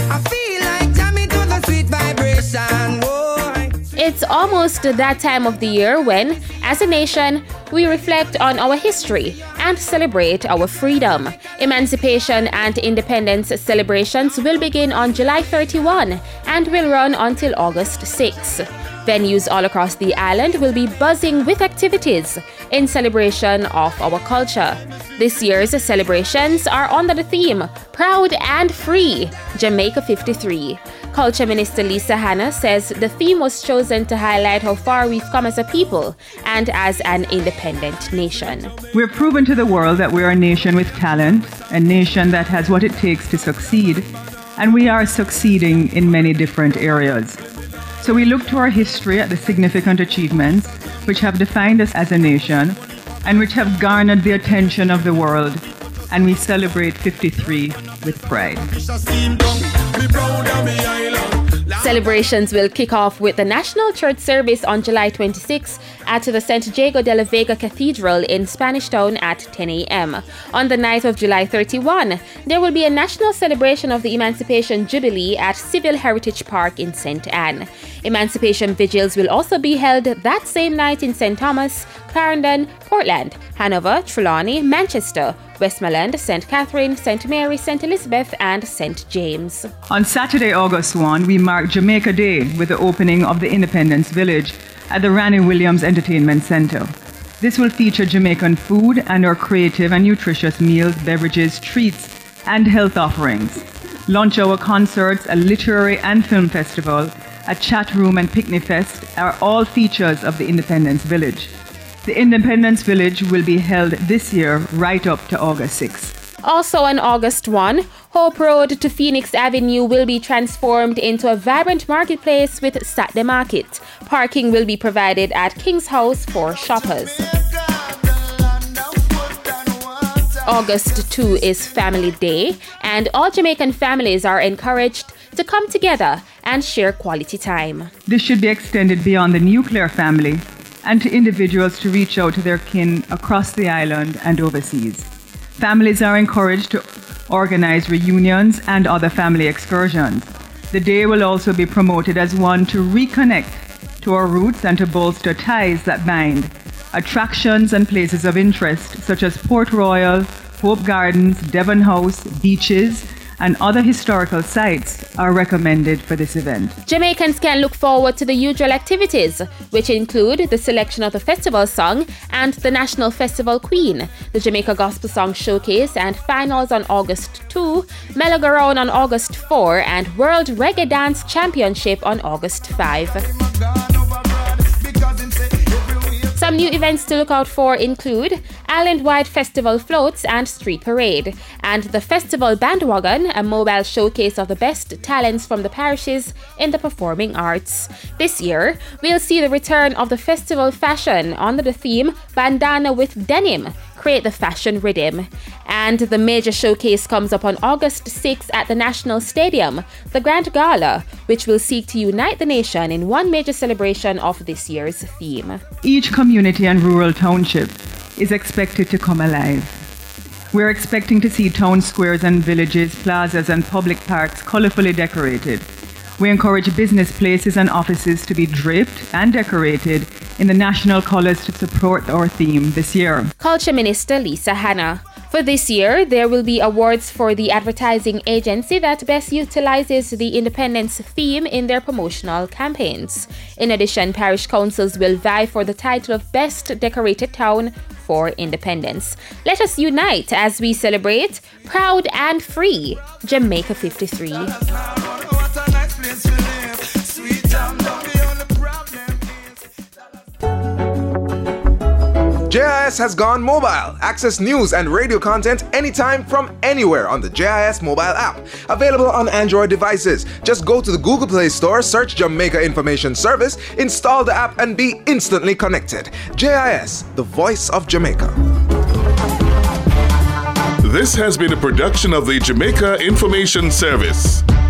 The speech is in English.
I feel like jamming to the sweet vibration. It's almost that time of the year when, as a nation, we reflect on our history and celebrate our freedom. Emancipation and independence celebrations will begin on July 31 and will run until August 6. Venues all across the island will be buzzing with activities in celebration of our culture. This year's celebrations are under the theme Proud and Free, Jamaica 53. Culture Minister Lisa Hanna says the theme was chosen to highlight how far we've come as a people and as an independent nation. We're proven to the world that we're a nation with talent, a nation that has what it takes to succeed, and we are succeeding in many different areas. So we look to our history at the significant achievements which have defined us as a nation and which have garnered the attention of the world, and we celebrate 53 with pride. Celebrations will kick off with the National Church Service on July 26 at the St. Diego de la Vega Cathedral in Spanish Town at 10 a.m. On the night of July 31, there will be a national celebration of the Emancipation Jubilee at Civil Heritage Park in St. Anne. Emancipation vigils will also be held that same night in St. Thomas, Clarendon, Portland, Hanover, Trelawney, Manchester, Westmoreland, St. Catherine, St. Mary, St. Elizabeth, and St. James. On Saturday, August 1, we mark Jamaica Day with the opening of the Independence Village at the Ranny Williams Entertainment Center. This will feature Jamaican food and our creative and nutritious meals, beverages, treats, and health offerings. Lunch hour concerts, a literary and film festival, a chat room and picnic fest are all features of the Independence Village. The Independence Village will be held this year right up to August 6. Also on August 1, Hope Road to Phoenix Avenue will be transformed into a vibrant marketplace with Saturday Market. Parking will be provided at King's House for shoppers. August 2 is Family Day, and all Jamaican families are encouraged to come together and share quality time. This should be extended beyond the nuclear family and to individuals to reach out to their kin across the island and overseas. Families are encouraged to organize reunions and other family excursions. The day will also be promoted as one to reconnect to our roots and to bolster ties that bind. Attractions and places of interest such as Port Royal, Hope Gardens, Devon House, beaches, and other historical sites are recommended for this event. Jamaicans can look forward to the usual activities, which include the selection of the festival song and the National Festival Queen, the Jamaica Gospel Song Showcase and Finals on August 2, Melogaround on August 4, and World Reggae Dance Championship on August 5. Some new events to look out for include island-wide festival floats and street parade, and the Festival Bandwagon, a mobile showcase of the best talents from the parishes in the performing arts. This year, we'll see the return of the festival fashion under the theme Bandana with Denim, Create the Fashion Rhythm. And the major showcase comes up on August 6 at the National Stadium, the Grand Gala, which will seek to unite the nation in one major celebration of this year's theme. Each community and rural township is expected to come alive. We're expecting to see town squares and villages, plazas and public parks colorfully decorated. We encourage business places and offices to be draped and decorated in the national colors to support our theme this year. Culture Minister Lisa Hanna. For this year, there will be awards for the advertising agency that best utilizes the independence theme in their promotional campaigns. In addition, parish councils will vie for the title of Best Decorated Town for Independence. Let us unite as we celebrate Proud and Free, Jamaica 53. JIS has gone mobile. Access news and radio content anytime from anywhere on the JIS mobile app. Available on Android devices. Just go to the Google Play Store, search Jamaica Information Service, install the app and be instantly connected. JIS, the voice of Jamaica. This has been a production of the Jamaica Information Service.